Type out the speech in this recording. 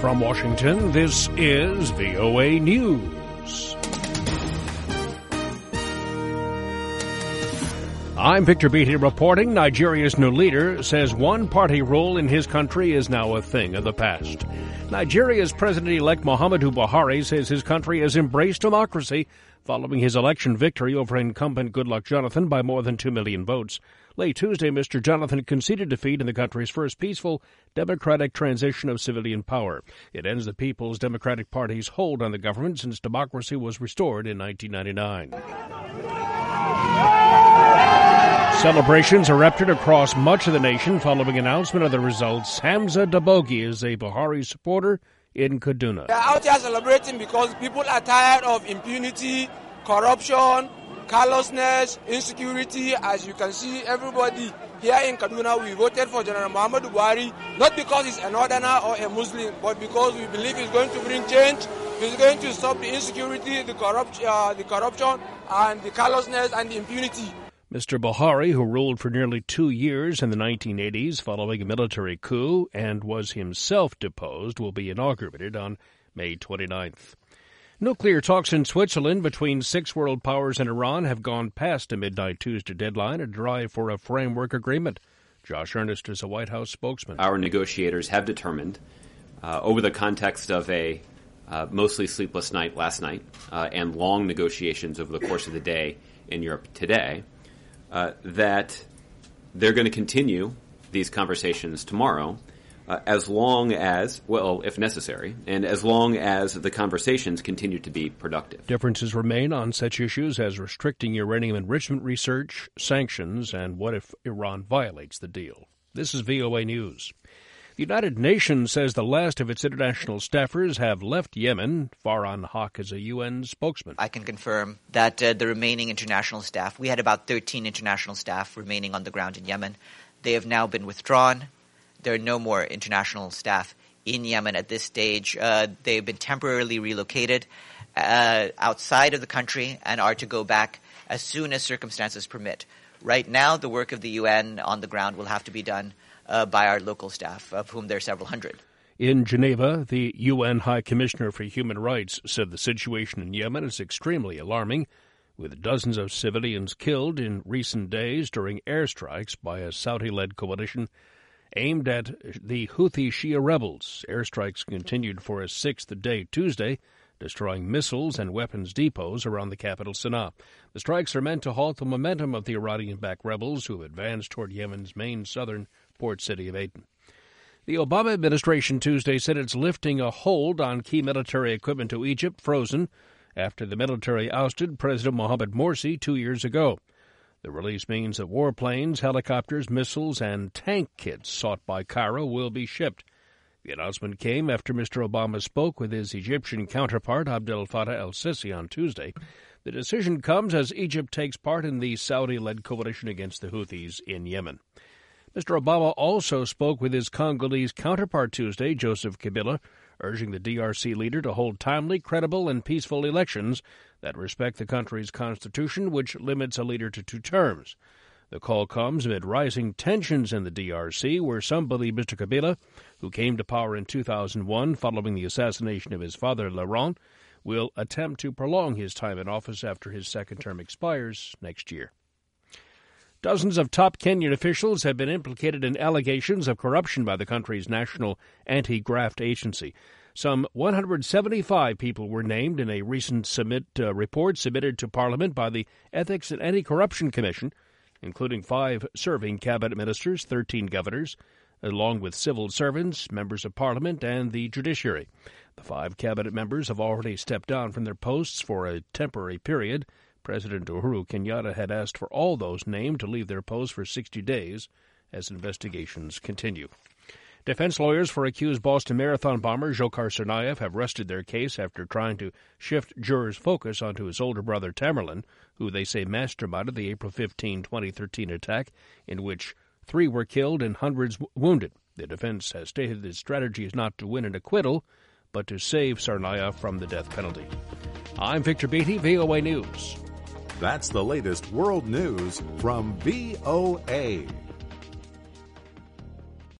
From Washington, this is VOA News. I'm Victor Beatty reporting. Nigeria's new leader says one-party rule in his country is now a thing of the past. Nigeria's President-elect Muhammadu Buhari says his country has embraced democracy following his election victory over incumbent Goodluck Jonathan by more than 2 million votes. Late Tuesday, Mr. Jonathan conceded defeat in the country's first peaceful democratic transition of civilian power. It ends the People's Democratic Party's hold on the government since democracy was restored in 1999. Celebrations erupted across much of the nation following announcement of the results. Hamza Dabogi is a Buhari supporter in Kaduna. They are out here celebrating because people are tired of impunity, corruption, carelessness, insecurity. As you can see, everybody here in Kaduna, we voted for General Muhammadu Buhari, not because he's a northerner or a Muslim, but because we believe he's going to bring change. He's going to stop the insecurity, the corruption, and the carelessness and the impunity. Mr. Buhari, who ruled for nearly 2 years in the 1980s following a military coup and was himself deposed, will be inaugurated on May 29th. Nuclear talks in Switzerland between 6 world powers and Iran have gone past a midnight Tuesday deadline to drive for a framework agreement. Josh Earnest is a White House spokesman. Our negotiators have determined, over the context of a mostly sleepless night last night and long negotiations over the course of the day in Europe today, that they're going to continue these conversations tomorrow as long as, well, if necessary, and as long as the conversations continue to be productive. Differences remain on such issues as restricting uranium enrichment research, sanctions, and what if Iran violates the deal. This is VOA News. The United Nations says the last of its international staffers have left Yemen. Farhan Haq is a UN spokesman. I can confirm that the remaining international staff, we had about 13 international staff remaining on the ground in Yemen. They have now been withdrawn. There are no more international staff in Yemen at this stage. They've been temporarily relocated outside of the country and are to go back as soon as circumstances permit. Right now, the work of the UN on the ground will have to be done by our local staff, of whom there are several hundred. In Geneva, the UN High Commissioner for Human Rights said the situation in Yemen is extremely alarming, with dozens of civilians killed in recent days during airstrikes by a Saudi-led coalition aimed at the Houthi Shia rebels. Airstrikes continued for a 6th day Tuesday, destroying missiles and weapons depots around the capital, Sana'a. The strikes are meant to halt the momentum of the Iranian-backed rebels who have advanced toward Yemen's main southern port city of Aden. The Obama administration Tuesday said it's lifting a hold on key military equipment to Egypt, frozen, after the military ousted President Mohamed Morsi 2 years ago. The release means that warplanes, helicopters, missiles, and tank kits sought by Cairo will be shipped. The announcement came after Mr. Obama spoke with his Egyptian counterpart, Abdel Fattah el-Sisi, on Tuesday. The decision comes as Egypt takes part in the Saudi-led coalition against the Houthis in Yemen. Mr. Obama also spoke with his Congolese counterpart Tuesday, Joseph Kabila, urging the DRC leader to hold timely, credible, and peaceful elections that respect the country's constitution, which limits a leader to 2 terms. The call comes amid rising tensions in the DRC, where some believe Mr. Kabila, who came to power in 2001 following the assassination of his father, Laurent, will attempt to prolong his time in office after his second term expires next year. Dozens of top Kenyan officials have been implicated in allegations of corruption by the country's national anti-graft agency. Some 175 people were named in a recent report submitted to Parliament by the Ethics and Anti-Corruption Commission, including 5 serving cabinet ministers, 13 governors, along with civil servants, members of Parliament, and the judiciary. The 5 cabinet members have already stepped down from their posts for a temporary period. President Uhuru Kenyatta had asked for all those named to leave their posts for 60 days as investigations continue. Defense lawyers for accused Boston Marathon bomber Dzhokhar Tsarnaev have rested their case after trying to shift jurors' focus onto his older brother Tamerlan, who they say masterminded the April 15, 2013 attack, in which 3 were killed and hundreds wounded. The defense has stated its strategy is not to win an acquittal, but to save Tsarnaev from the death penalty. I'm Victor Beatty, VOA News. That's the latest world news from VOA.